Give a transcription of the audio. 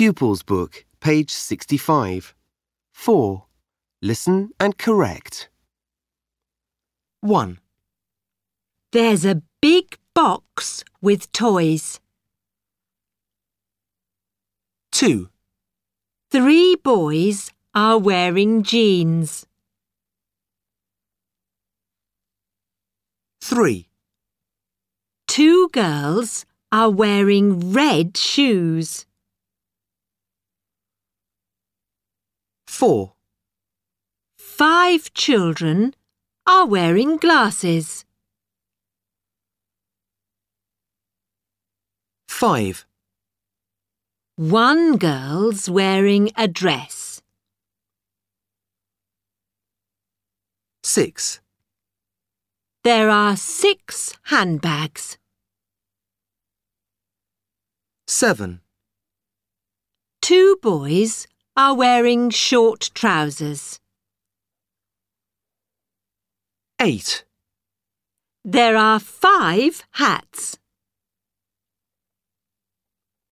Pupils Book, page 65. 4. Listen and correct. 1, There's a big box with toys. 2, 3 boys are wearing jeans. 3, 2 girls are wearing red shoes. 4, 5 children are wearing glasses. 5, 1 girl's wearing a dress. 6, There are 6 handbags. 7, 2 boys are wearing short trousers. 8, There are 5 hats.